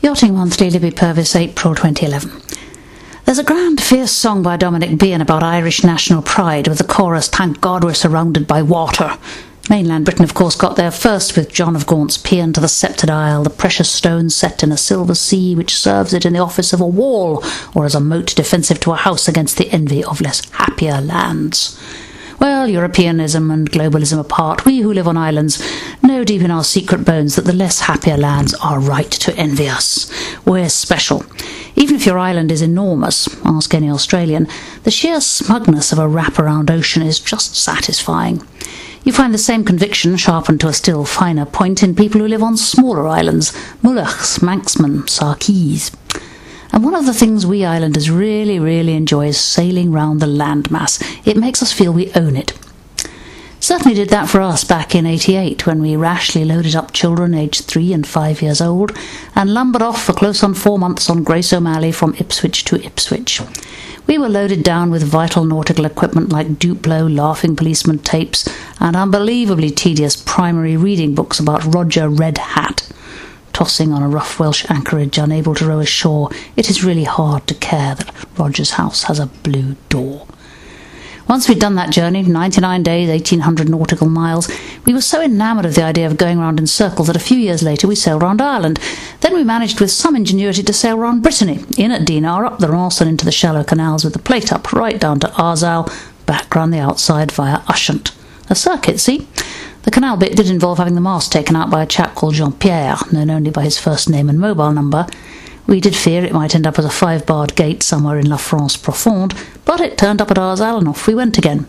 Yachting Monthly, Libby Purvis, April 2011. There's a grand, fierce song by Dominic Bean about Irish national pride, with the chorus, "Thank God we're surrounded by water." Mainland Britain, of course, got there first with John of Gaunt's Paean to the Sceptred Isle, the precious stone set in a silver sea which serves it in the office of a wall, or as a moat defensive to a house against the envy of less happier lands. Well, Europeanism and globalism apart, we who live on islands know deep in our secret bones that the less happier lands are right to envy us. We're special. Even if your island is enormous, ask any Australian, the sheer smugness of a wraparound ocean is just satisfying. You find the same conviction sharpened to a still finer point in people who live on smaller islands, Mullachs, Manxmen, Sarkees. And one of the things we islanders really, really enjoy is sailing round the landmass. It makes us feel we own it. Certainly did that for us back in '88, when we rashly loaded up children aged 3 and 5 years old and lumbered off for close on 4 months on Grace O'Malley from Ipswich to Ipswich. We were loaded down with vital nautical equipment like Duplo, Laughing Policeman tapes, and unbelievably tedious primary reading books about Roger Red Hat. Tossing on a rough Welsh anchorage, unable to row ashore, it is really hard to care that Roger's house has a blue door. Once we'd done that journey, 99 days, 1,800 nautical miles, we were so enamoured of the idea of going round in circles that a few years later we sailed round Ireland. Then we managed with some ingenuity to sail round Brittany, in at Dinar, up the Rance and into the shallow canals with the plate up, right down to Arzal, back round the outside via Ushant. A circuit, see? The canal bit did involve having the mast taken out by a chap called Jean-Pierre, known only by his first name and mobile number. We did fear it might end up as a 5-barred gate somewhere in La France Profonde, but it turned up at Arzal and off we went again.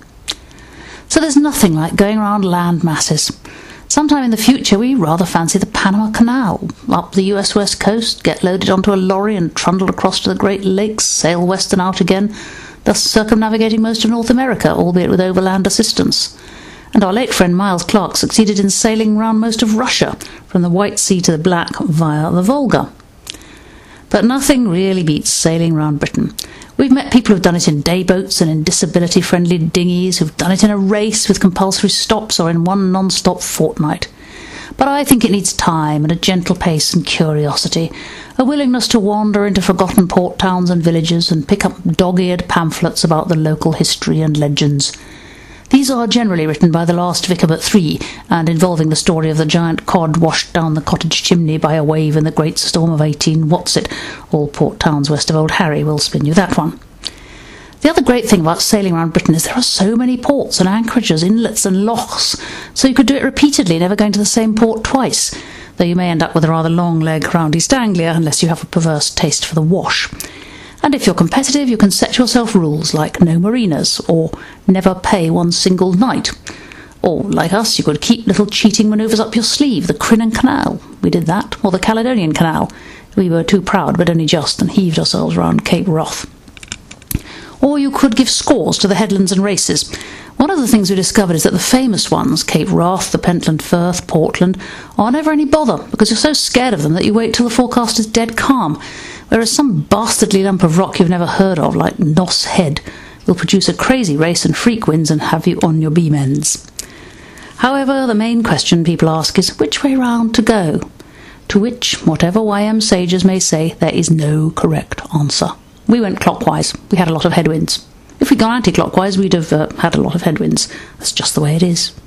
So there's nothing like going round land masses. Sometime in the future we rather fancy the Panama Canal. Up the US West Coast, get loaded onto a lorry and trundled across to the Great Lakes, sail west and out again, thus circumnavigating most of North America, albeit with overland assistance. And our late friend Miles Clark succeeded in sailing round most of Russia, from the White Sea to the Black via the Volga. But nothing really beats sailing round Britain. We've met people who've done it in dayboats and in disability-friendly dinghies, who've done it in a race with compulsory stops or in one non-stop fortnight. But I think it needs time and a gentle pace and curiosity, a willingness to wander into forgotten port towns and villages and pick up dog-eared pamphlets about the local history and legends. These are generally written by the last vicar but 3, and involving the story of the giant cod washed down the cottage chimney by a wave in the great storm of 18 What's-it. All port towns west of Old Harry will spin you that one. The other great thing about sailing around Britain is there are so many ports and anchorages, inlets and lochs, so you could do it repeatedly, never going to the same port twice, though you may end up with a rather long leg round East Anglia unless you have a perverse taste for the wash. And if you're competitive, you can set yourself rules like no marinas, or never pay one single night. Or, like us, you could keep little cheating manoeuvres up your sleeve, the Crinan Canal. We did that, or the Caledonian Canal. We were too proud, but only just, and heaved ourselves round Cape Wrath. Or you could give scores to the headlands and races. One of the things we discovered is that the famous ones, Cape Wrath, the Pentland Firth, Portland, are never any bother, because you're so scared of them that you wait till the forecast is dead calm, whereas some bastardly lump of rock you've never heard of, like Noss Head, will produce a crazy race and freak winds and have you on your beam ends. However, the main question people ask is which way round to go, to which, whatever YM sages may say, there is no correct answer. We went clockwise. We had a lot of headwinds. If we'd gone anti-clockwise, we'd have had a lot of headwinds. That's just the way it is.